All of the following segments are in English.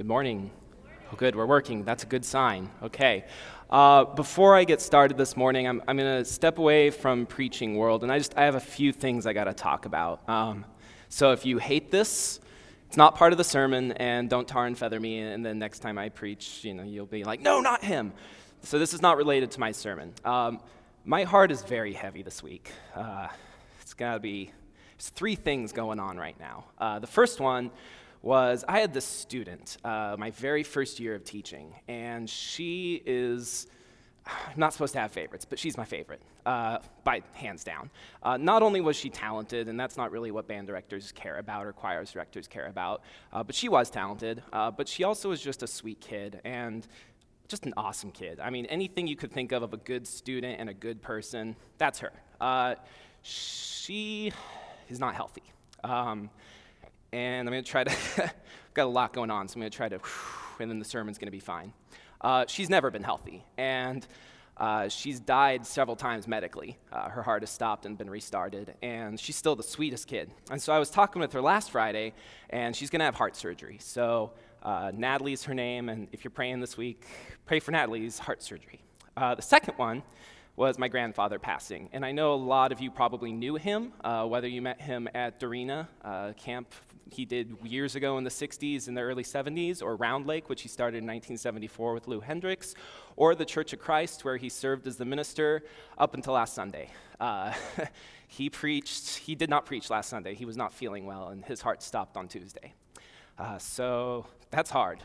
Good morning. Oh, good, we're working. That's a good sign. Okay. Before I get started this morning, I'm going to step away from preaching world, and I have a few things I got to talk about. So if you hate this, it's not part of the sermon, and don't tar and feather me, and then next time I preach, you'll be like, no, not him. So this is not related to my sermon. My heart is very heavy this week. There's three things going on right now. The first one was I had this student, my very first year of teaching, and she is, I'm not supposed to have favorites, but she's my favorite, by hands down. Not only was she talented, and that's not really what band directors care about or choir directors care about, but she was talented, but she also was just a sweet kid, and just an awesome kid. I mean, anything you could think of a good student and a good person, that's her. She is not healthy. And I'm going to try to, got a lot going on, so I'm going to try to, and then the sermon's going to be fine. She's never been healthy, and she's died several times medically. Her heart has stopped and been restarted, and she's still the sweetest kid. And so I was talking with her last Friday, and she's going to have heart surgery. So Natalie's her name, and if you're praying this week, pray for Natalie's heart surgery. The second one was my grandfather passing. And I know a lot of you probably knew him, whether you met him at Dorina camp he did years ago in the 60s and the early 70s, or Round Lake, which he started in 1974 with Lou Hendricks, or the Church of Christ, where he served as the minister up until last Sunday. He did not preach last Sunday. He was not feeling well, and his heart stopped on Tuesday. So that's hard.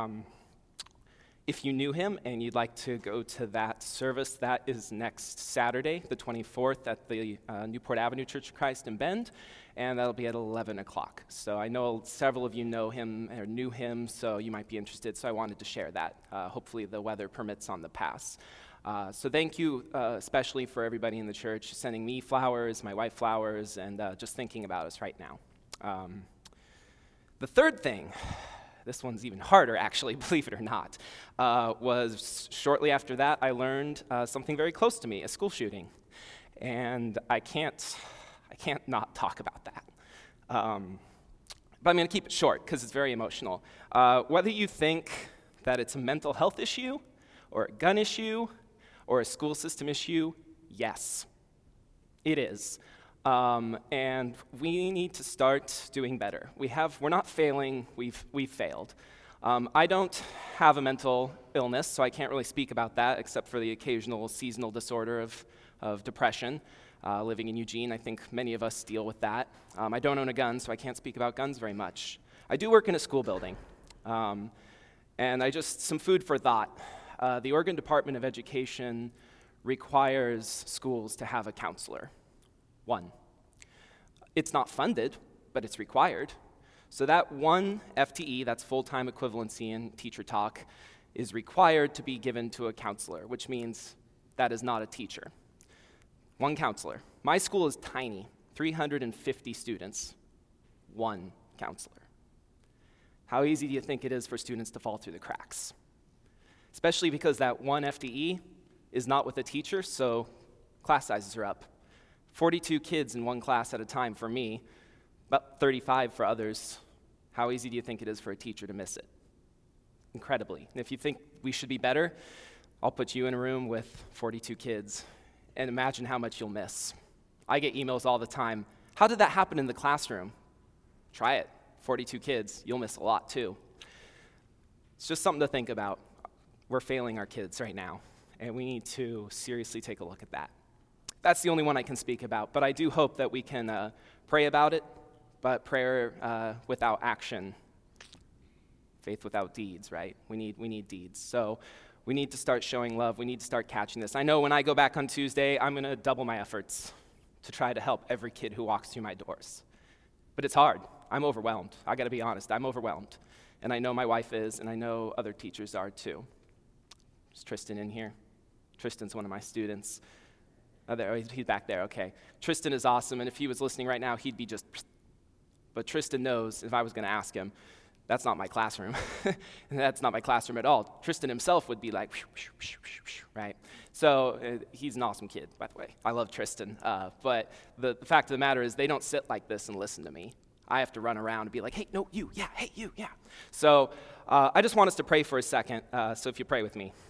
If you knew him and you'd like to go to that service, that is next Saturday, the 24th, at the Newport Avenue Church of Christ in Bend, and that'll be at 11 o'clock. So I know several of you know him or knew him, so you might be interested, so I wanted to share that. Hopefully the weather permits on the pass. So thank you especially for everybody in the church sending me flowers, my wife flowers, and just thinking about us right now. The third thing, this one's even harder, actually, believe it or not, was shortly after that I learned something very close to me, a school shooting. And I can't not talk about that. But I'm going to keep it short because it's very emotional. Whether you think that it's a mental health issue, or a gun issue, or a school system issue, yes, it is. And we need to start doing better. We're not failing, we've failed. I don't have a mental illness, so I can't really speak about that, except for the occasional seasonal disorder of depression. Living in Eugene, I think many of us deal with that. I don't own a gun, so I can't speak about guns very much. I do work in a school building. And some food for thought. The Oregon Department of Education requires schools to have a counselor. One. It's not funded, but it's required. So that one FTE, that's full-time equivalency in teacher talk, is required to be given to a counselor, which means that is not a teacher. One counselor. My school is tiny, 350 students, one counselor. How easy do you think it is for students to fall through the cracks? Especially because that one FTE is not with a teacher, so class sizes are up. 42 kids in one class at a time for me, about 35 for others. How easy do you think it is for a teacher to miss it? Incredibly. And if you think we should be better, I'll put you in a room with 42 kids and imagine how much you'll miss. I get emails all the time. How did that happen in the classroom? Try it. 42 kids, you'll miss a lot too. It's just something to think about. We're failing our kids right now, and we need to seriously take a look at that. That's the only one I can speak about, but I do hope that we can pray about it, but prayer without action, faith without deeds, right? We need deeds. So we need to start showing love. We need to start catching this. I know when I go back on Tuesday, I'm going to double my efforts to try to help every kid who walks through my doors. But it's hard. I'm overwhelmed. I got to be honest. I'm overwhelmed. And I know my wife is, and I know other teachers are too. Is Tristan in here? Tristan's one of my students. Oh, there, he's back there, okay. Tristan is awesome, and if he was listening right now, he'd be just, but Tristan knows, if I was going to ask him, that's not my classroom. And that's not my classroom at all. Tristan himself would be like, right? So he's an awesome kid, by the way. I love Tristan. But the fact of the matter is they don't sit like this and listen to me. I have to run around and be like, hey, no, you, yeah, hey, you, yeah. So I just want us to pray for a second, so if you pray with me.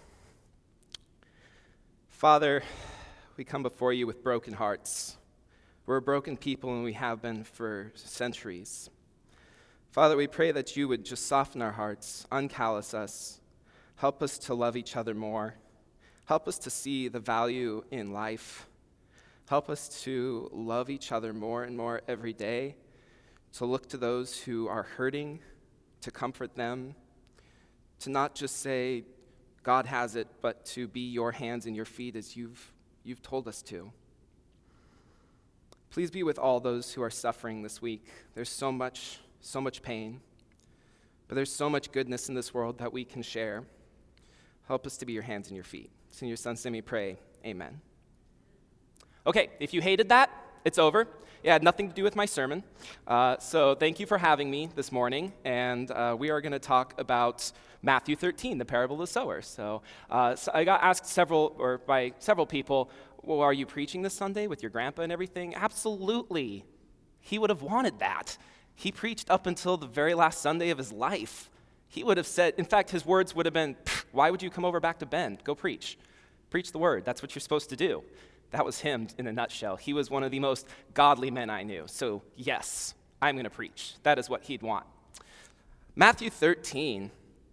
Father, we come before you with broken hearts. We're a broken people, and we have been for centuries. Father, we pray that you would just soften our hearts, uncallous us, help us to love each other more, help us to see the value in life, help us to love each other more and more every day, to look to those who are hurting, to comfort them, to not just say, God has it, but to be your hands and your feet as you've told us to. Please be with all those who are suffering this week. There's so much pain, but there's so much goodness in this world that we can share. Help us to be your hands and your feet. It's in your son's name we pray. Amen. Okay, if you hated that, it's over. It had nothing to do with my sermon. So thank you for having me this morning. And we are going to talk about Matthew 13, the parable of the sower. So I got asked by several people, well, are you preaching this Sunday with your grandpa and everything? Absolutely. He would have wanted that. He preached up until the very last Sunday of his life. He would have said, in fact, his words would have been, why would you come over back to Bend? Go preach. Preach the word. That's what you're supposed to do. That was him in a nutshell. He was one of the most godly men I knew. So yes, I'm going to preach. That is what he'd want. Matthew 13.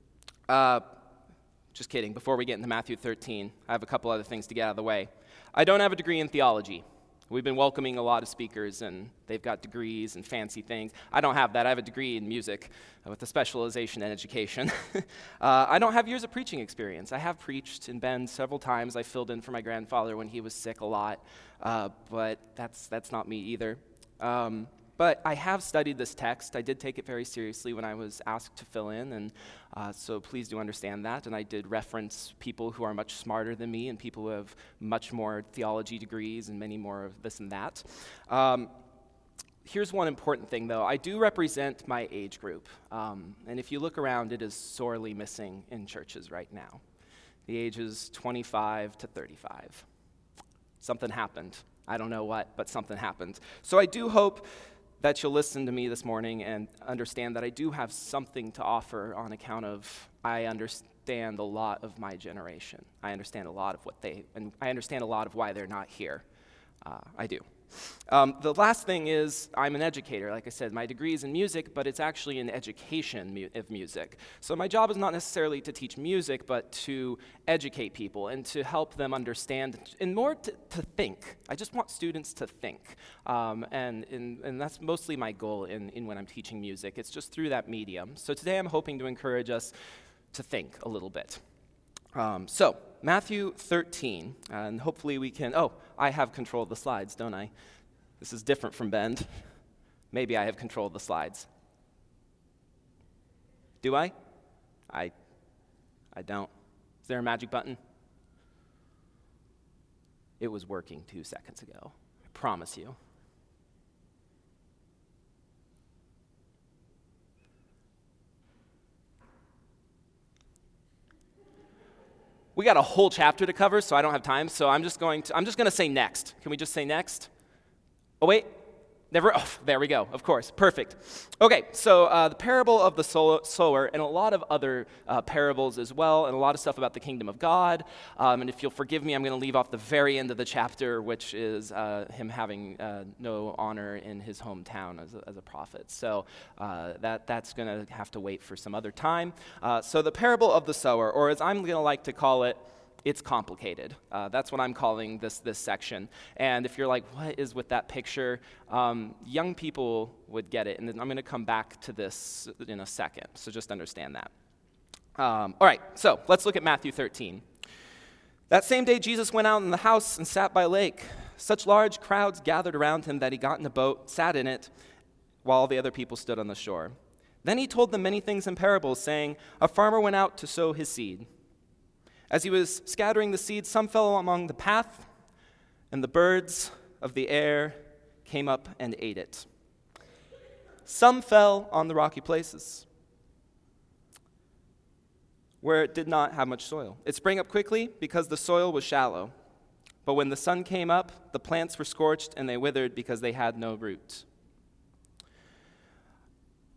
Just kidding. Before we get into Matthew 13, I have a couple other things to get out of the way. I don't have a degree in theology. We've been welcoming a lot of speakers, and they've got degrees and fancy things. I don't have that. I have a degree in music with a specialization in education. I don't have years of preaching experience. I have preached in Bend several times. I filled in for my grandfather when he was sick a lot, but that's not me either. But I have studied this text. I did take it very seriously when I was asked to fill in, and so please do understand that. And I did reference people who are much smarter than me and people who have much more theology degrees and many more of this and that. Here's one important thing, though. I do represent my age group, and if you look around, it is sorely missing in churches right now. The ages 25 to 35. Something happened. I don't know what, but something happened. So I do hope that you'll listen to me this morning and understand that I do have something to offer on account of I understand a lot of my generation. I understand a lot of and I understand a lot of why they're not here. I do. The last thing is I'm an educator. Like I said, my degree is in music, but it's actually in education of music. So my job is not necessarily to teach music, but to educate people and to help them understand and more to think. I just want students to think. And that's mostly my goal in when I'm teaching music. It's just through that medium. So today I'm hoping to encourage us to think a little bit. So Matthew 13, and hopefully we can, I have control of the slides, don't I? This is different from Bend. Maybe I have control of the slides. Do I? I don't. Is there a magic button? It was working 2 seconds ago. I promise you. We got a whole chapter to cover, so I don't have time. So I'm just going to say next. Can we just say next? Oh, wait. Never. Oh, there we go. Of course. Perfect. Okay, so the parable of the sower and a lot of other parables as well, and a lot of stuff about the kingdom of God. And if you'll forgive me, I'm going to leave off the very end of the chapter, which is him having no honor in his hometown as a prophet. So that's going to have to wait for some other time. So the parable of the sower, or as I'm going to like to call it, it's complicated. That's what I'm calling this section. And if you're like, what is with that picture? Young people would get it. And then I'm going to come back to this in a second. So just understand that. All right, so let's look at Matthew 13. That same day, Jesus went out in the house and sat by a lake. Such large crowds gathered around him that he got in a boat, sat in it, while the other people stood on the shore. Then he told them many things in parables, saying, a farmer went out to sow his seed. As he was scattering the seed, some fell among the path, and the birds of the air came up and ate it. Some fell on the rocky places, where it did not have much soil. It sprang up quickly because the soil was shallow. But when the sun came up, the plants were scorched, and they withered because they had no root.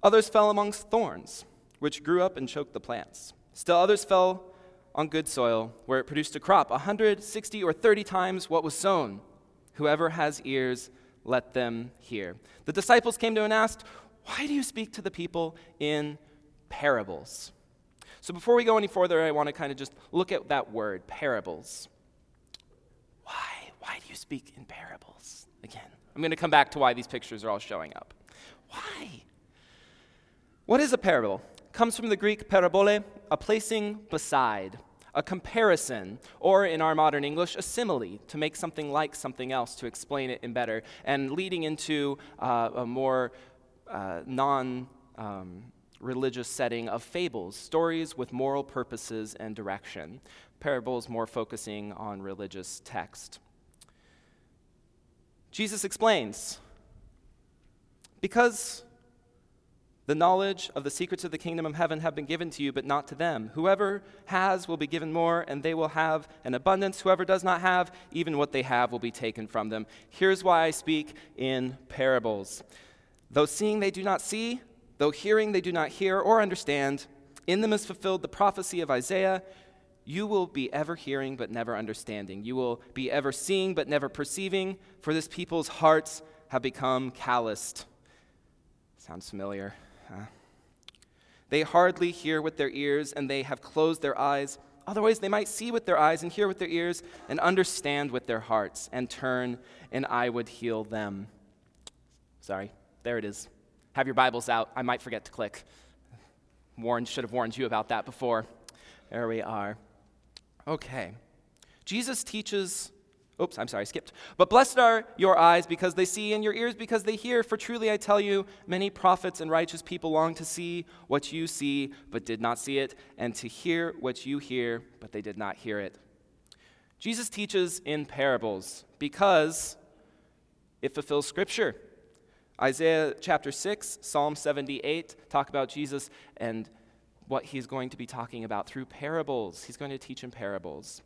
Others fell amongst thorns, which grew up and choked the plants. Still others fell on good soil, where it produced a crop 160 or 30 times what was sown. Whoever has ears, let them hear." The disciples came to him and asked, "Why do you speak to the people in parables?" So before we go any further, I want to kind of just look at that word, parables. Why do you speak in parables? Again, I'm going to come back to why these pictures are all showing up. Why? What is a parable? It comes from the Greek parabole, a placing beside, a comparison, or in our modern English, a simile, to make something like something else, to explain it in better, and leading into a more non-religious setting of fables, stories with moral purposes and direction. Parables more focusing on religious text. Jesus explains, "Because the knowledge of the secrets of the kingdom of heaven have been given to you, but not to them. Whoever has will be given more, and they will have an abundance. Whoever does not have, even what they have will be taken from them. Here's why I speak in parables. Though seeing they do not see, though hearing they do not hear or understand, in them is fulfilled the prophecy of Isaiah. You will be ever hearing, but never understanding. You will be ever seeing, but never perceiving, for this people's hearts have become calloused." Sounds familiar. "They hardly hear with their ears, and they have closed their eyes. Otherwise they might see with their eyes and hear with their ears and understand with their hearts and turn, and I would heal them." Sorry, there it is. Have your Bibles out. I might forget to click. Should have warned you about that before. There we are. Okay. Jesus teaches, skipped. "But blessed are your eyes because they see, and your ears because they hear. For truly I tell you, many prophets and righteous people long to see what you see, but did not see it, and to hear what you hear, but they did not hear it." Jesus teaches in parables because it fulfills Scripture. Isaiah chapter 6, Psalm 78 talk about Jesus and what he's going to be talking about through parables. He's going to teach in parables.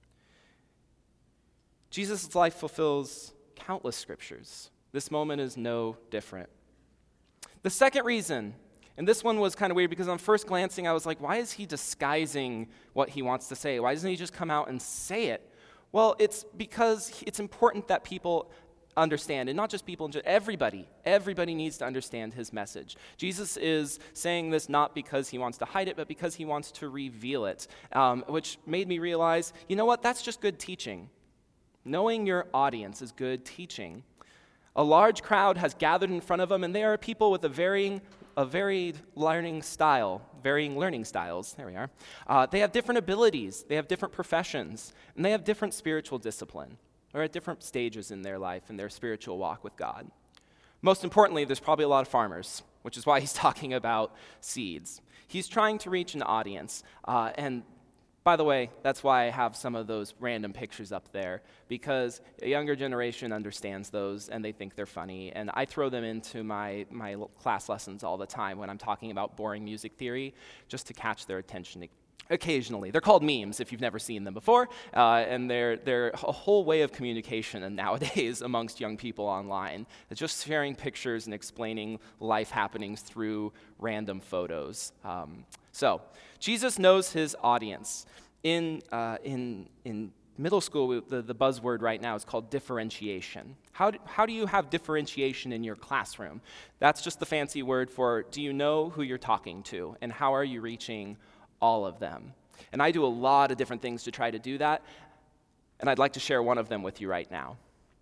Jesus' life fulfills countless scriptures. This moment is no different. The second reason, and this one was kind of weird because on first glancing I was like, why is he disguising what he wants to say? Why doesn't he just come out and say it? Well, it's because it's important that people understand, and not just people, everybody needs to understand his message. Jesus is saying this not because he wants to hide it, but because he wants to reveal it, which made me realize, you know what, that's just good teaching. Knowing your audience is good teaching. A large crowd has gathered in front of them, and they are people with a varied learning styles. There we are. They have different abilities, they have different professions, and they have different spiritual discipline. They're at different stages in their life and their spiritual walk with God. Most importantly, there's probably a lot of farmers, which is why he's talking about seeds. He's trying to reach an audience, and by the way, that's why I have some of those random pictures up there, because a younger generation understands those and they think they're funny, and I throw them into my class lessons all the time when I'm talking about boring music theory, just to catch their attention occasionally. They're called memes if you've never seen them before, and they're a whole way of communication nowadays amongst young people online. It's just sharing pictures and explaining life happenings through random photos. So Jesus knows his audience. In middle school, the buzzword right now is called differentiation. How do you have differentiation in your classroom? That's just the fancy word for, do you know who you're talking to, and how are you reaching all of them? And I do a lot of different things to try to do that, and I'd like to share one of them with you right now.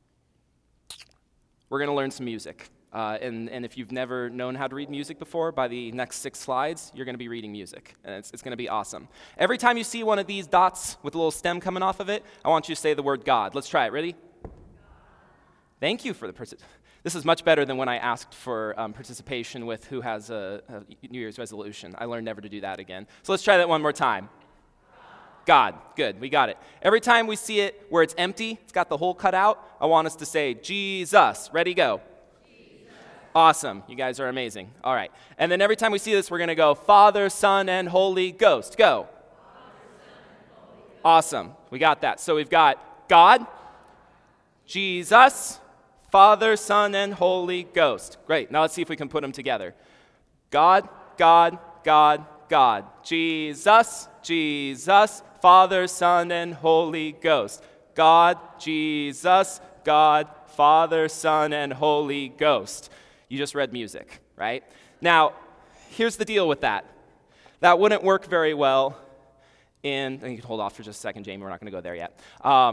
We're going to learn some music. And if you've never known how to read music before, by the next 6 slides, you're going to be reading music. And it's going to be awesome. Every time you see one of these dots with a little stem coming off of it, I want you to say the word God. Let's try it. Ready? Thank you for the person. This is much better than when I asked for participation with who has a New Year's resolution. I learned never to do that again. So let's try that one more time. God. Good. We got it. Every time we see it where it's empty, it's got the hole cut out, I want us to say, Jesus. Ready, go. Awesome. You guys are amazing. All right. And then every time we see this, we're going to go Father, Son, and Holy Ghost. Go. Awesome. We got that. So we've got God, Jesus, Father, Son, and Holy Ghost. Great. Now let's see if we can put them together. God, God, God, God. Jesus, Jesus, Father, Son, and Holy Ghost. God, Jesus, God, Father, Son, and Holy Ghost. You just read music, right? Now, here's the deal with that. That wouldn't work very well you can hold off for just a second, Jamie, we're not going to go there yet.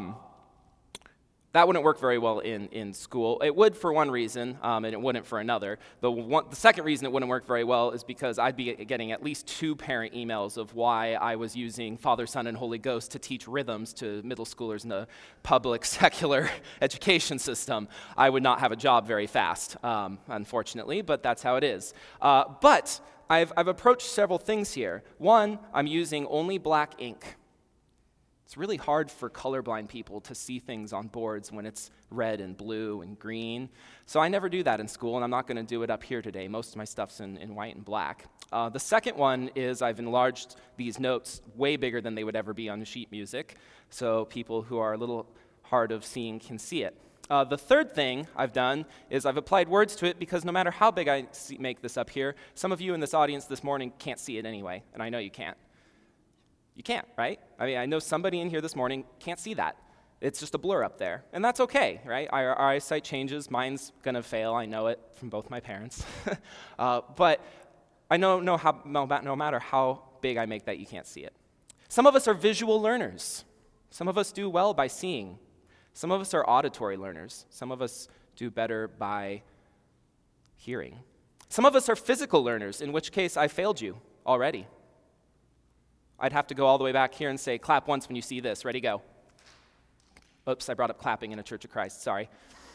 That wouldn't work very well in school. It would for one reason, and it wouldn't for another. The second reason it wouldn't work very well is because I'd be getting at least 2 parent emails of why I was using Father, Son, and Holy Ghost to teach rhythms to middle schoolers in the public secular education system. I would not have a job very fast, unfortunately, but that's how it is. But I've approached several things here. One, I'm using only black ink. It's really hard for colorblind people to see things on boards when it's red and blue and green. So I never do that in school, and I'm not going to do it up here today. Most of my stuff's in white and black. The second one is I've enlarged these notes way bigger than they would ever be on sheet music, so people who are a little hard of seeing can see it. The third thing I've done is I've applied words to it because no matter how big I make this up here, some of you in this audience this morning can't see it anyway, and I know you can't. You can't, right? I mean, I know somebody in here this morning can't see that. It's just a blur up there, and that's okay, right? Our eyesight changes. Mine's going to fail. I know it from both my parents. But I know no matter how big I make that, you can't see it. Some of us are visual learners. Some of us do well by seeing. Some of us are auditory learners. Some of us do better by hearing. Some of us are physical learners, in which case I failed you already. I'd have to go all the way back here and say, clap once when you see this. Ready, go. Oops, I brought up clapping in a Church of Christ. Sorry.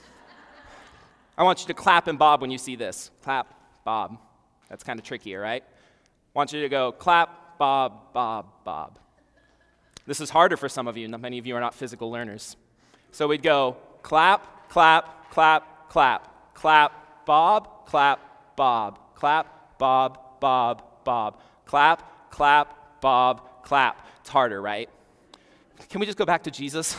I want you to clap and bob when you see this. Clap, bob. That's kind of trickier, right? I want you to go clap, bob, bob, bob. This is harder for some of you. Many of you are not physical learners. So we'd go clap, clap, clap, clap, clap, bob, clap, bob, clap, bob, bob, bob, clap, clap, bob, clap. It's harder, right? Can we just go back to Jesus?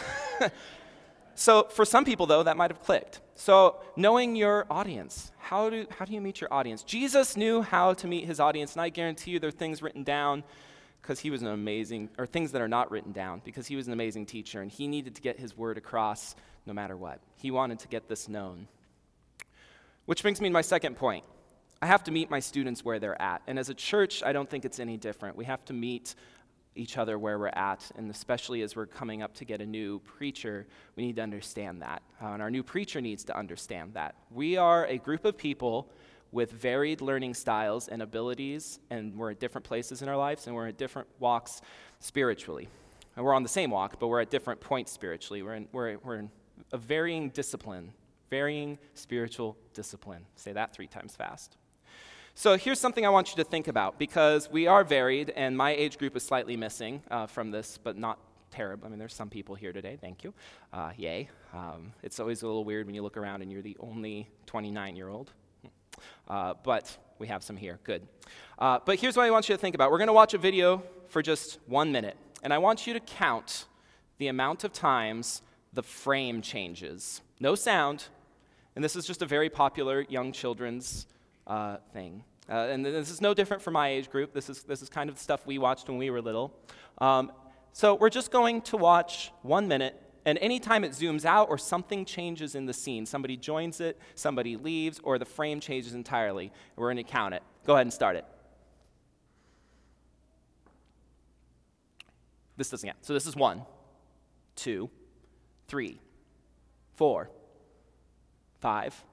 So for some people, though, that might have clicked. So knowing your audience, how do you meet your audience? Jesus knew how to meet his audience, and I guarantee you there are things written down because he was an amazing, or things that are not written down because he was an amazing teacher, and he needed to get his word across no matter what. He wanted to get this known. Which brings me to my second point. I have to meet my students where they're at. And as a church, I don't think it's any different. We have to meet each other where we're at, and especially as we're coming up to get a new preacher, we need to understand that. And our new preacher needs to understand that. We are a group of people with varied learning styles and abilities, and we're at different places in our lives, and we're at different walks spiritually. And we're on the same walk, but we're at different points spiritually. We're in a varying discipline, varying spiritual discipline. Say that 3 times fast. So here's something I want you to think about, because we are varied, and my age group is slightly missing from this, but not terrible. I mean, there's some people here today. Thank you. Yay. It's always a little weird when you look around and you're the only 29-year-old. But we have some here. Good. But here's what I want you to think about. We're going to watch a video for just 1 minute, and I want you to count the amount of times the frame changes. No sound, and this is just a very popular young children's thing. And this is no different from my age group. This is kind of the stuff we watched when we were little. So we're just going to watch 1 minute, and anytime it zooms out or something changes in the scene, somebody joins it, somebody leaves, or the frame changes entirely, we're going to count it. Go ahead and start it. This doesn't count. So this is 1, 2, 3, 4, 5,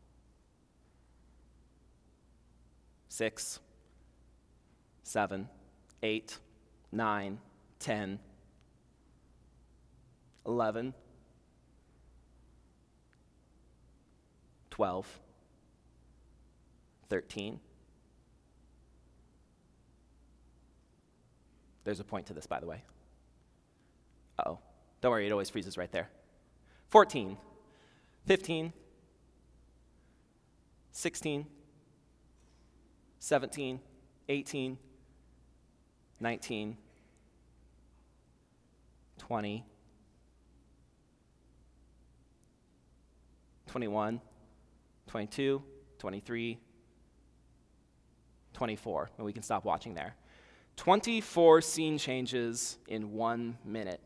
6, 7, 8, 9, 10, 11, 12, 13. There's a point to this, by the way. Uh-oh. Don't worry, it always freezes right there. 14, 15, 16, 17, 18, 19, 20, 21, 22, 23, 24, and we can stop watching there. 24 scene changes in 1 minute.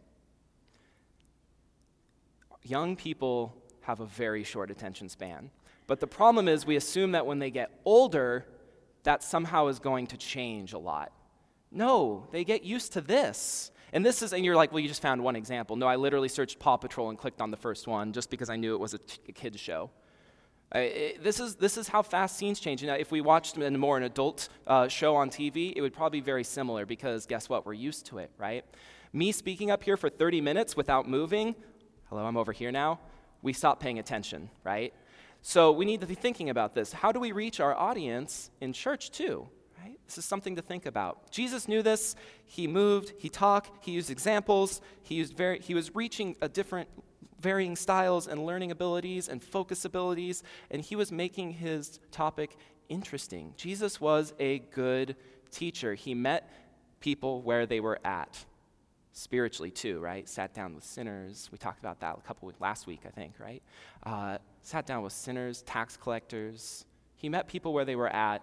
Young people have a very short attention span. But the problem is we assume that when they get older, that somehow is going to change a lot. No, they get used to this. And you're like, well, you just found one example. No, I literally searched Paw Patrol and clicked on the first one just because I knew it was a kid's show. This is how fast scenes change. Now, if we watched an adult show on TV, it would probably be very similar because guess what? We're used to it, right? Me speaking up here for 30 minutes without moving, hello, I'm over here now, we stop paying attention, right? So we need to be thinking about this. How do we reach our audience in church too? Right? This is something to think about. Jesus knew this. He moved, he talked, he used examples, he was reaching varying styles and learning abilities and focus abilities, and he was making his topic interesting. Jesus was a good teacher. He met people where they were at. Spiritually too, right? Sat down with sinners. We talked about that last week, I think, right? Sat down with sinners, tax collectors. He met people where they were at.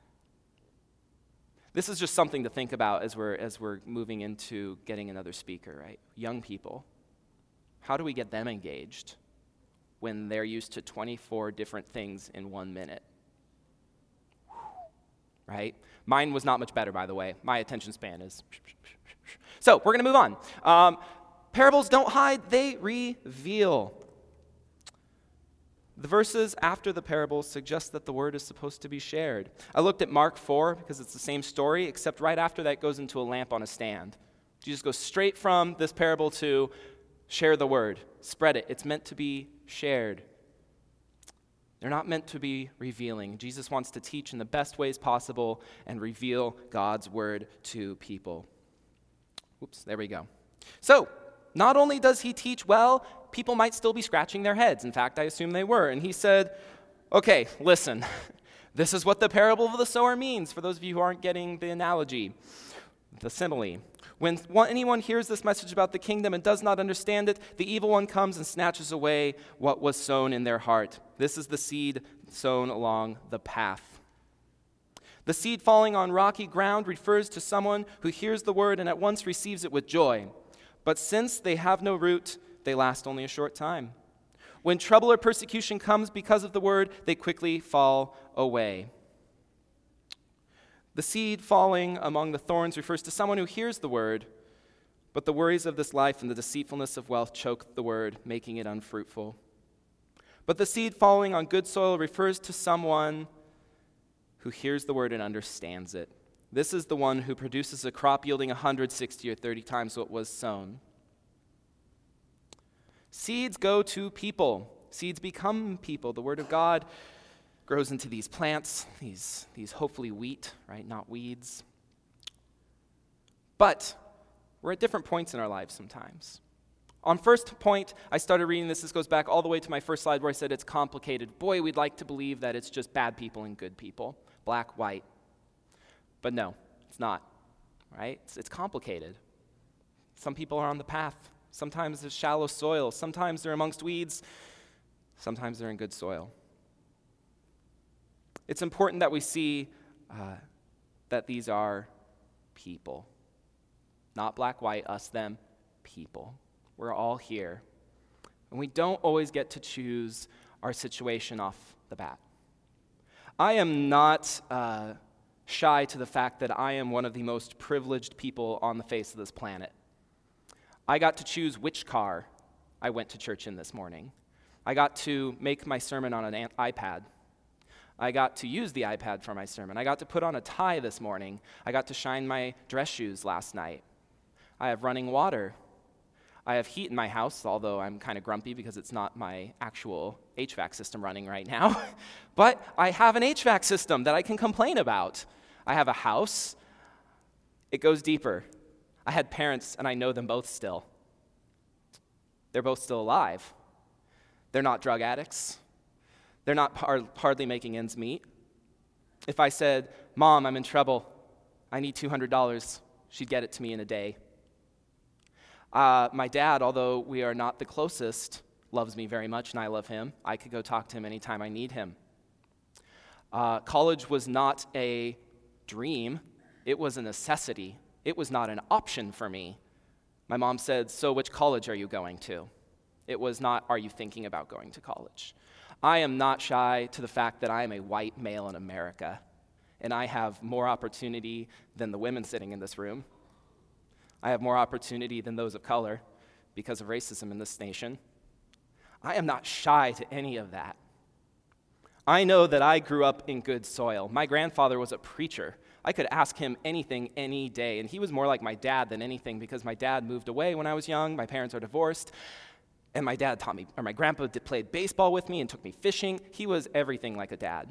This is just something to think about as we're moving into getting another speaker, right? Young people. How do we get them engaged when they're used to 24 different things in 1 minute? Right? Mine was not much better, by the way. My attention span is... So, we're going to move on. Parables don't hide, they reveal. The verses after the parables suggest that the word is supposed to be shared. I looked at Mark 4 because it's the same story, except right after that goes into a lamp on a stand. Jesus goes straight from this parable to share the word, spread it. It's meant to be shared. They're not meant to be revealing. Jesus wants to teach in the best ways possible and reveal God's word to people. Oops, there we go. So, not only does he teach well, people might still be scratching their heads. In fact, I assume they were. And he said, okay, listen, this is what the parable of the sower means, for those of you who aren't getting the analogy, the simile. When anyone hears this message about the kingdom and does not understand it, the evil one comes and snatches away what was sown in their heart. This is the seed sown along the path. The seed falling on rocky ground refers to someone who hears the word and at once receives it with joy. But since they have no root, they last only a short time. When trouble or persecution comes because of the word, they quickly fall away. The seed falling among the thorns refers to someone who hears the word, but the worries of this life and the deceitfulness of wealth choke the word, making it unfruitful. But the seed falling on good soil refers to someone who hears the word and understands it. This is the one who produces a crop yielding 160 or 30 times what was sown. Seeds go to people. Seeds become people. The word of God grows into these plants, these hopefully wheat, right? Not weeds. But we're at different points in our lives sometimes. On first point, I started reading this. This goes back all the way to my first slide where I said it's complicated. Boy, we'd like to believe that it's just bad people and good people. Black, white. But no, it's not, right? It's complicated. Some people are on the path. Sometimes there's shallow soil. Sometimes they're amongst weeds. Sometimes they're in good soil. It's important that we see that these are people. Not black, white, us, them, people. We're all here. And we don't always get to choose our situation off the bat. I am not shy to the fact that I am one of the most privileged people on the face of this planet. I got to choose which car I went to church in this morning. I got to make my sermon on an iPad. I got to use the iPad for my sermon. I got to put on a tie this morning. I got to shine my dress shoes last night. I have running water. I have heat in my house, although I'm kind of grumpy because it's not my actual HVAC system running right now. But I have an HVAC system that I can complain about. I have a house. It goes deeper. I had parents, and I know them both still. They're both still alive. They're not drug addicts. They're not hardly making ends meet. If I said, Mom, I'm in trouble, I need $200, she'd get it to me in a day. My dad, although we are not the closest, loves me very much, and I love him. I could go talk to him anytime I need him. College was not a dream. It was a necessity. It was not an option for me. My mom said, "So which college are you going to?" It was not, "Are you thinking about going to college?" I am not shy to the fact that I am a white male in America, and I have more opportunity than the women sitting in this room. I have more opportunity than those of color because of racism in this nation. I am not shy to any of that. I know that I grew up in good soil. My grandfather was a preacher. I could ask him anything any day, and he was more like my dad than anything because my dad moved away when I was young. My parents are divorced, and my grandpa played baseball with me and took me fishing. He was everything like a dad.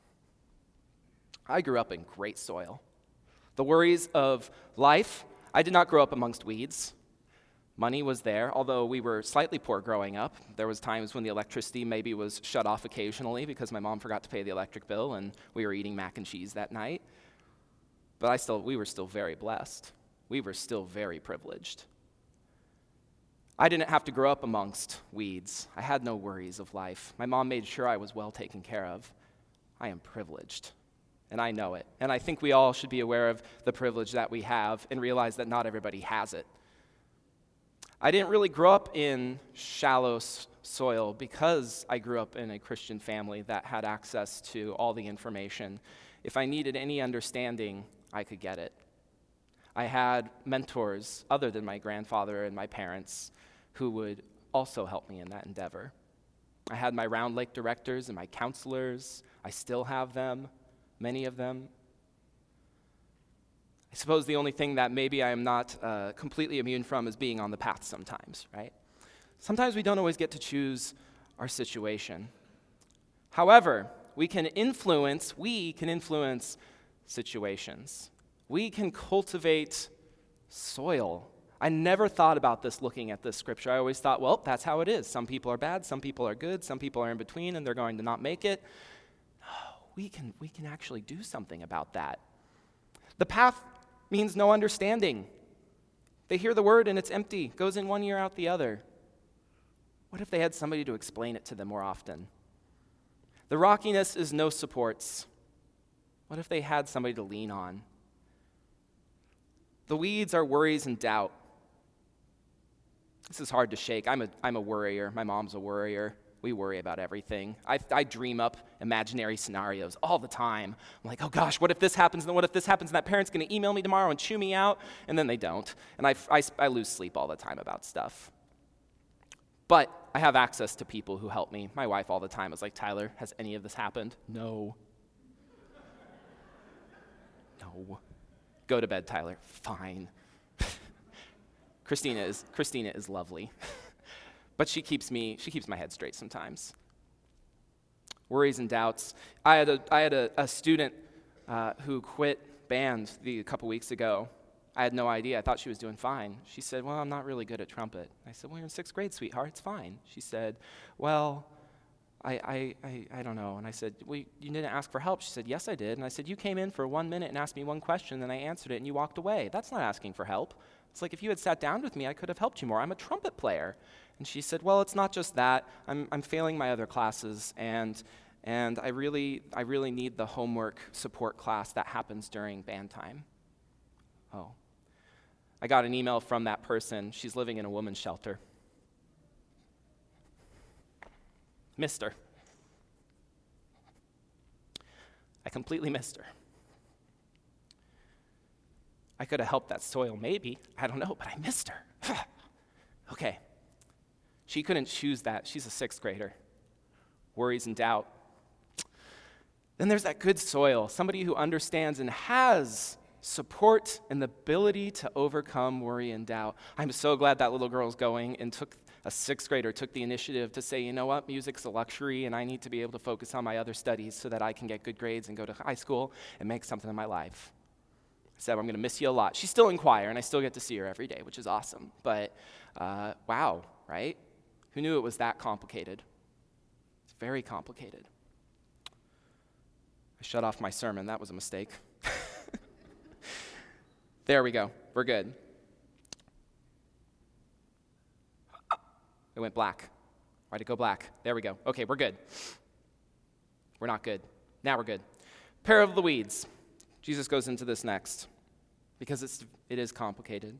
I grew up in great soil. The worries of life, I did not grow up amongst weeds. Money was there, although we were slightly poor growing up. There was times when the electricity maybe was shut off occasionally because my mom forgot to pay the electric bill and we were eating mac and cheese that night. But we were still very blessed. We were still very privileged. I didn't have to grow up amongst weeds. I had no worries of life. My mom made sure I was well taken care of. I am privileged, and I know it. And I think we all should be aware of the privilege that we have and realize that not everybody has it. I didn't really grow up in shallow soil because I grew up in a Christian family that had access to all the information. If I needed any understanding, I could get it. I had mentors other than my grandfather and my parents who would also help me in that endeavor. I had my Round Lake directors and my counselors. I still have them, many of them. I suppose the only thing that maybe I am not completely immune from is being on the path sometimes, right? Sometimes we don't always get to choose our situation. However, we can influence situations. We can cultivate soil. I never thought about this looking at this scripture. I always thought, well, that's how it is. Some people are bad, some people are good, some people are in between, and they're going to not make it. No, we can actually do something about that. The path means no understanding. They hear the word and it's empty, goes in one ear, out the other. What if they had somebody to explain it to them more often? The rockiness is no supports. What if they had somebody to lean on? The weeds are worries and doubt. This is hard to shake. I'm a worrier. My mom's a worrier. We worry about everything. I dream up imaginary scenarios all the time. I'm like, oh gosh, what if this happens, and what if this happens, and that parent's going to email me tomorrow and chew me out, and then they don't. And I lose sleep all the time about stuff. But I have access to people who help me. My wife all the time is like, Tyler, has any of this happened? No. No. Go to bed, Tyler. Fine. Christina is lovely. But she keeps my head straight sometimes. Worries and doubts. I had a student who quit band a couple weeks ago. I had no idea. I thought she was doing fine. She said, well, I'm not really good at trumpet. I said, well, you're in 6th grade, sweetheart. It's fine. She said, well, I don't know. And I said, well, you didn't ask for help. She said, yes, I did. And I said, you came in for 1 minute and asked me one question, and I answered it, and you walked away. That's not asking for help. It's like, if you had sat down with me, I could have helped you more. I'm a trumpet player. And she said, well, it's not just that. I'm failing my other classes, and I really need the homework support class that happens during band time. Oh. I got an email from that person. She's living in a women's shelter. Missed her. I completely missed her. I could have helped that soil, maybe. I don't know, but I missed her. Okay. She couldn't choose that. She's a 6th grader. Worries and doubt. Then there's that good soil, somebody who understands and has support and the ability to overcome worry and doubt. I'm so glad that little girl's going and a 6th grader took the initiative to say, you know what, music's a luxury and I need to be able to focus on my other studies so that I can get good grades and go to high school and make something of my life. I said, I'm going to miss you a lot. She's still in choir and I still get to see her every day, which is awesome. But wow, right? Who knew it was that complicated? It's very complicated. I shut off my sermon. That was a mistake. There we go. We're good. It went black. Why'd it go black? There we go. Okay, we're good. We're not good. Now we're good. Pair of the weeds. Jesus goes into this next because it is complicated.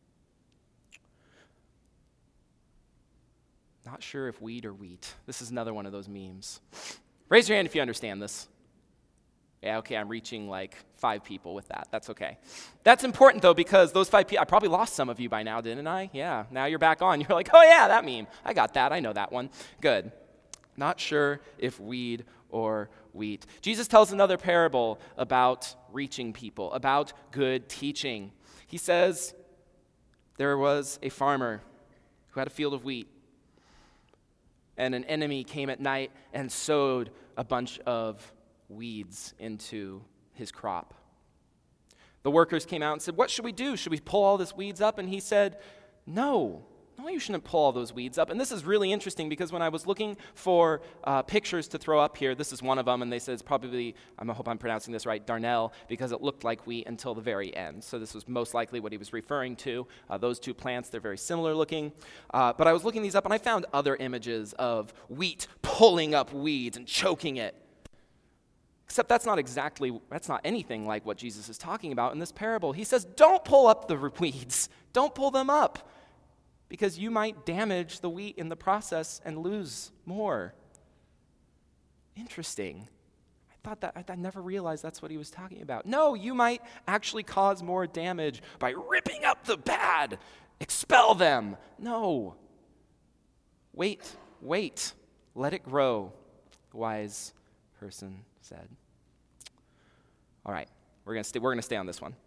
Not sure if weed or wheat. This is another one of those memes. Raise your hand if you understand this. Yeah, okay, I'm reaching like 5 people with that. That's okay. That's important, though, because those 5 people, I probably lost some of you by now, didn't I? Yeah, now you're back on. You're like, oh, yeah, that meme. I got that. I know that one. Good. Not sure if weed or wheat. Jesus tells another parable about reaching people, about good teaching. He says there was a farmer who had a field of wheat, and an enemy came at night and sowed a bunch of weeds into his crop. The workers came out and said, what should we do? Should we pull all these weeds up? And he said, No, you shouldn't pull all those weeds up. And this is really interesting because when I was looking for pictures to throw up here, this is one of them, and they said it's probably, I hope I'm pronouncing this right, darnel, because it looked like wheat until the very end. So this was most likely what he was referring to. Those 2 plants, they're very similar looking. But I was looking these up, and I found other images of wheat pulling up weeds and choking it. Except that's not anything like what Jesus is talking about in this parable. He says, don't pull up the weeds. Don't pull them up, because you might damage the wheat in the process and lose more. Interesting. I never realized that's what he was talking about. No, you might actually cause more damage by ripping up the bad. Expel them. No. Wait. Let it grow, the wise person said. All right, we're going to stay on this one.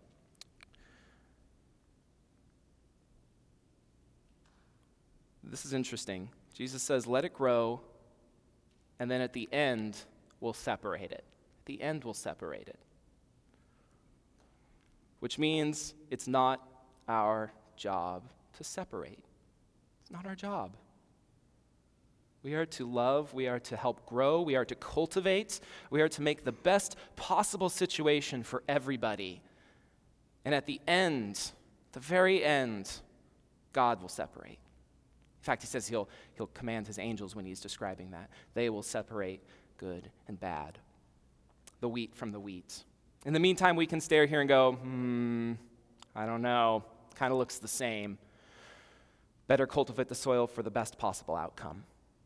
This is interesting. Jesus says, let it grow, and then at the end, we'll separate it. At the end, we'll separate it. Which means it's not our job to separate. It's not our job. We are to love, we are to help grow, we are to cultivate, we are to make the best possible situation for everybody. And at the end, the very end, God will separate. In fact, he says he'll command his angels when he's describing that. They will separate good and bad, the wheat from the wheat. In the meantime, we can stare here and go, I don't know, kind of looks the same. Better cultivate the soil for the best possible outcome.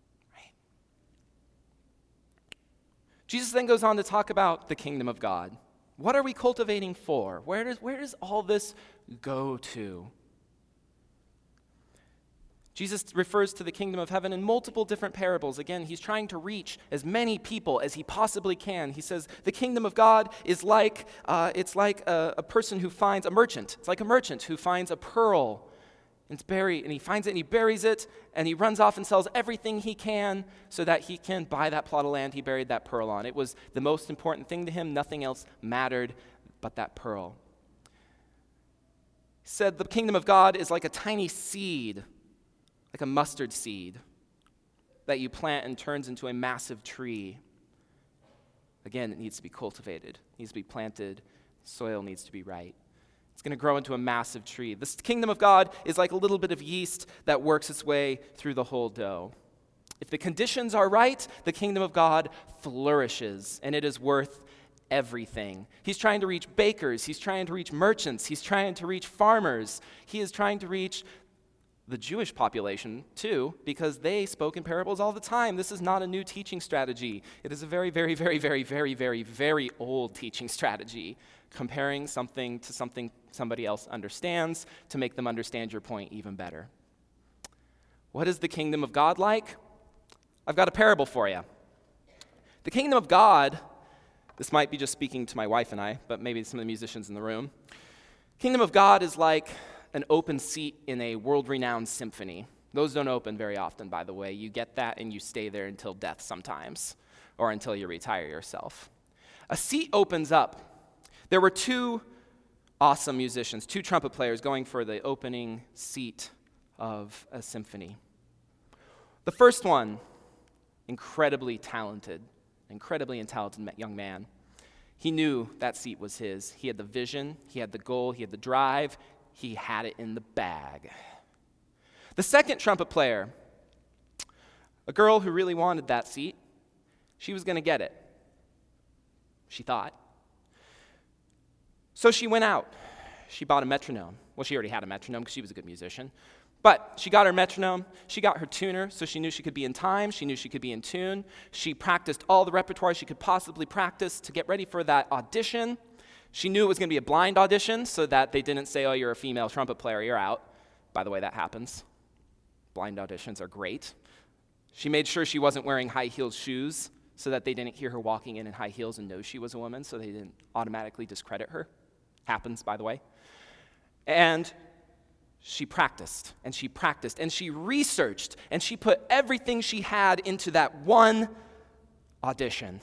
Jesus then goes on to talk about the kingdom of God. What are we cultivating for? Where does all this go to? Jesus refers to the kingdom of heaven in multiple different parables. Again, he's trying to reach as many people as he possibly can. He says the kingdom of God is like a person who finds a merchant. It's like a merchant who finds a pearl. And it's buried, and he finds it, and he buries it, and he runs off and sells everything he can so that he can buy that plot of land he buried that pearl on. It was the most important thing to him. Nothing else mattered but that pearl. He said the kingdom of God is like a tiny seed, like a mustard seed, that you plant and turns into a massive tree. Again, it needs to be cultivated, it needs to be planted, soil needs to be right. It's going to grow into a massive tree. This kingdom of God is like a little bit of yeast that works its way through the whole dough. If the conditions are right, the kingdom of God flourishes, and it is worth everything. He's trying to reach bakers. He's trying to reach merchants. He's trying to reach farmers. He is trying to reach the Jewish population, too, because they spoke in parables all the time. This is not a new teaching strategy. It is a very, very, very, very, very, very, very old teaching strategy, comparing something to something somebody else understands to make them understand your point even better. What is the kingdom of God like? I've got a parable for you. The kingdom of God, this might be just speaking to my wife and I, but maybe some of the musicians in the room. Kingdom of God is like an open seat in a world-renowned symphony. Those don't open very often, by the way. You get that and you stay there until death sometimes, or until you retire yourself. A seat opens up. There were 2 awesome musicians, 2 trumpet players going for the opening seat of a symphony. The first one, incredibly talented young man. He knew that seat was his. He had the vision, he had the goal, he had the drive, he had it in the bag. The second trumpet player, a girl who really wanted that seat, she was going to get it. She thought. So she went out. She bought a metronome. Well, she already had a metronome because she was a good musician. But she got her metronome. She got her tuner, so she knew she could be in time. She knew she could be in tune. She practiced all the repertoire she could possibly practice to get ready for that audition. She knew it was going to be a blind audition so that they didn't say, oh, you're a female trumpet player, you're out. By the way, that happens. Blind auditions are great. She made sure she wasn't wearing high-heeled shoes so that they didn't hear her walking in high heels and know she was a woman, so they didn't automatically discredit her. Happens, by the way. And she practiced, and she practiced, and she researched, and she put everything she had into that one audition.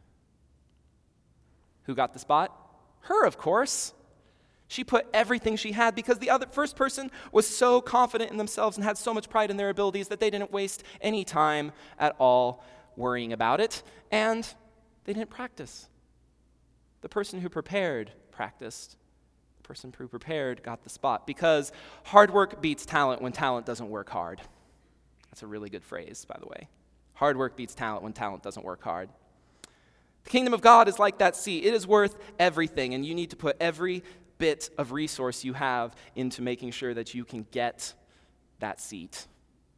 Who got the spot? Her, of course. She put everything she had because the first person was so confident in themselves and had so much pride in their abilities that they didn't waste any time at all worrying about it, and they didn't practice. The person who prepared practiced. The person who prepared got the spot because hard work beats talent when talent doesn't work hard. That's a really good phrase, by the way. Hard work beats talent when talent doesn't work hard. The kingdom of God is like that sea. It is worth everything, and you need to put every bit of resource you have into making sure that you can get that seat.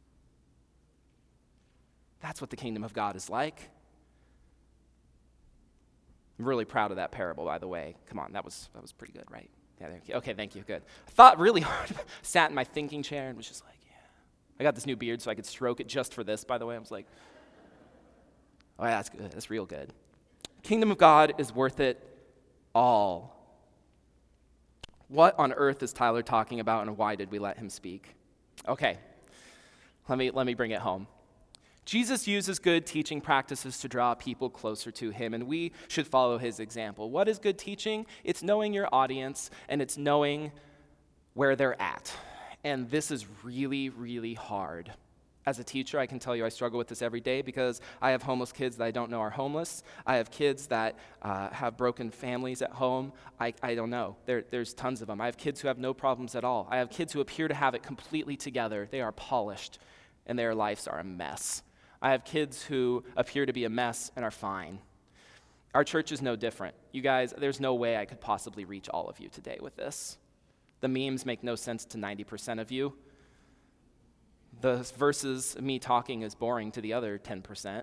That's what the kingdom of God is like. I'm really proud of that parable, by the way. Come on, that was pretty good, right? Yeah, thank you. Okay, thank you, good. I thought really hard, sat in my thinking chair and was just like, yeah. I got this new beard so I could stroke it just for this, by the way. I was like, oh, yeah, that's good. That's real good. Kingdom of God is worth it all. What on earth is Tyler talking about, and why did we let him speak? Okay, let me bring it home. Jesus uses good teaching practices to draw people closer to him, and we should follow his example. What is good teaching? It's knowing your audience, and it's knowing where they're at. And this is really, really hard. As a teacher, I can tell you I struggle with this every day because I have homeless kids that I don't know are homeless. I have kids that have broken families at home. I don't know. There's tons of them. I have kids who have no problems at all. I have kids who appear to have it completely together. They are polished, and their lives are a mess. I have kids who appear to be a mess and are fine. Our church is no different. You guys, there's no way I could possibly reach all of you today with this. The memes make no sense to 90% of you. The verses of me talking is boring to the other 10%.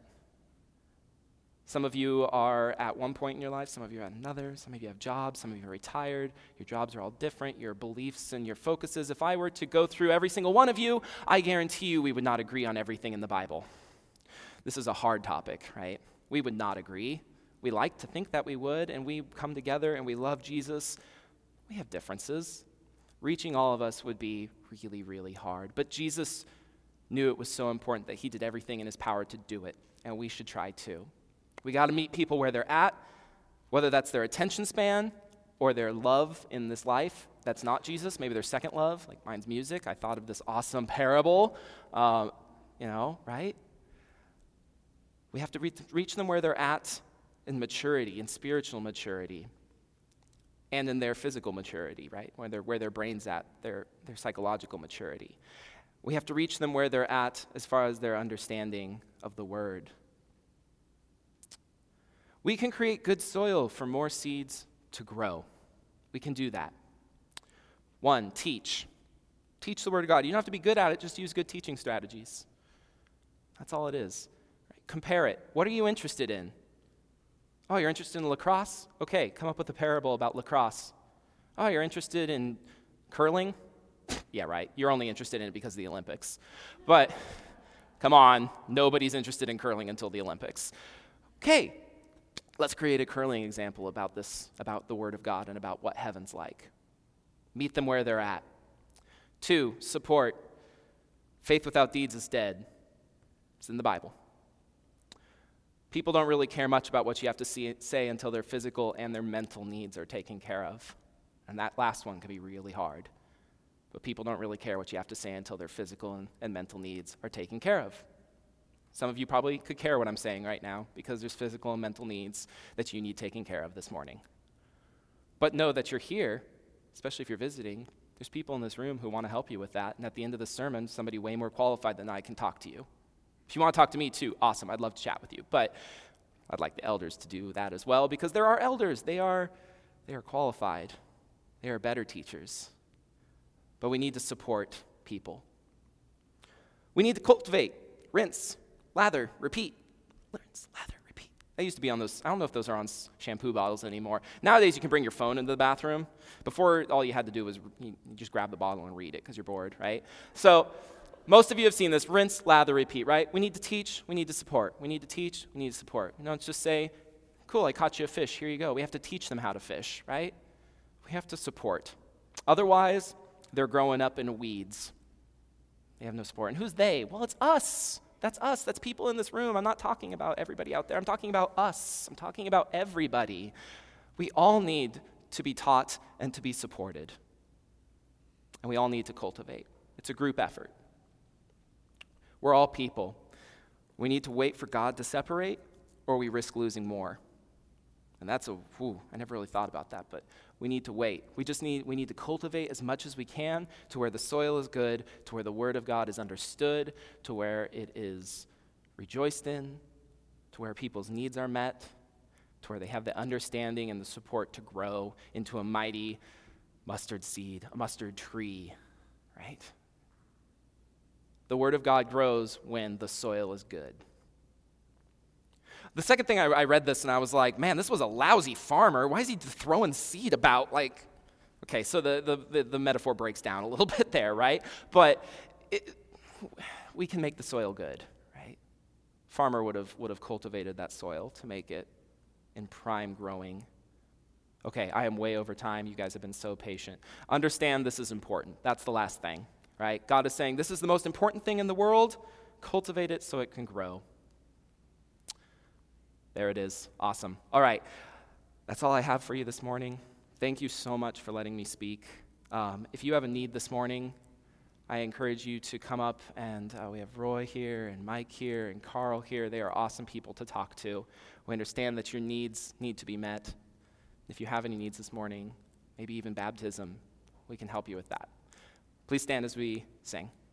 Some of you are at one point in your life, some of you are at another, some of you have jobs, some of you are retired, your jobs are all different, your beliefs and your focuses. If I were to go through every single one of you, I guarantee you we would not agree on everything in the Bible. This is a hard topic, right? We would not agree. We like to think that we would, and we come together and we love Jesus. We have differences. Reaching all of us would be really, really hard. But Jesus knew it was so important that he did everything in his power to do it, and we should try too. We got to meet people where they're at, whether that's their attention span or their love in this life. That's not Jesus. Maybe their second love, like mine's music. I thought of this awesome parable, right? We have to reach them where they're at in maturity, in spiritual maturity, and in their physical maturity, right? Where their brain's at, their psychological maturity. We have to reach them where they're at as far as their understanding of the word. We can create good soil for more seeds to grow. We can do that. 1, teach. Teach the word of God. You don't have to be good at it, just use good teaching strategies. That's all it is. Compare it. What are you interested in? Oh, you're interested in lacrosse? Okay, come up with a parable about lacrosse. Oh, you're interested in curling? Yeah, right. You're only interested in it because of the Olympics. But come on, nobody's interested in curling until the Olympics. Okay, let's create a curling example about this, about the Word of God and about what heaven's like. Meet them where they're at. 2, support. Faith without deeds is dead. It's in the Bible. People don't really care much about what you have to say until their physical and their mental needs are taken care of. And that last one can be really hard. But people don't really care what you have to say until their physical and mental needs are taken care of. Some of you probably could care what I'm saying right now because there's physical and mental needs that you need taken care of this morning. But know that you're here, especially if you're visiting. There's people in this room who want to help you with that. And at the end of the sermon, somebody way more qualified than I can talk to you. If you want to talk to me too, awesome. I'd love to chat with you. But I'd like the elders to do that as well because there are elders. They are qualified. They are better teachers. But we need to support people. We need to cultivate, rinse, lather, repeat. Rinse, lather, repeat. They used to be on those, I don't know if those are on shampoo bottles anymore. Nowadays you can bring your phone into the bathroom. Before, all you had to do was you just grab the bottle and read it because you're bored, right? So most of you have seen this, rinse, lather, repeat, right? We need to teach, we need to support. We need to teach, we need to support. You don't just say, cool, I caught you a fish, here you go. We have to teach them how to fish, right? We have to support. Otherwise, they're growing up in weeds. They have no support. And who's they? Well, it's us. That's us. That's people in this room. I'm not talking about everybody out there. I'm talking about us. I'm talking about everybody. We all need to be taught and to be supported. And we all need to cultivate. It's a group effort. We're all people. We need to wait for God to separate, or we risk losing more. And that's I never really thought about that, but we need to wait. We need to cultivate as much as we can to where the soil is good, to where the word of God is understood, to where it is rejoiced in, to where people's needs are met, to where they have the understanding and the support to grow into a mighty mustard seed, a mustard tree, right? The word of God grows when the soil is good. The second thing, I read this and I was like, man, this was a lousy farmer. Why is he throwing seed about? Okay, so the metaphor breaks down a little bit there, right? But we can make the soil good, right? Farmer would have cultivated that soil to make it in prime growing. Okay, I am way over time. You guys have been so patient. Understand this is important. That's the last thing, right? God is saying this is the most important thing in the world. Cultivate it so it can grow. There it is. Awesome. All right. That's all I have for you this morning. Thank you so much for letting me speak. If you have a need this morning, I encourage you to come up, and we have Roy here and Mike here and Carl here. They are awesome people to talk to. We understand that your needs need to be met. If you have any needs this morning, maybe even baptism, we can help you with that. Please stand as we sing.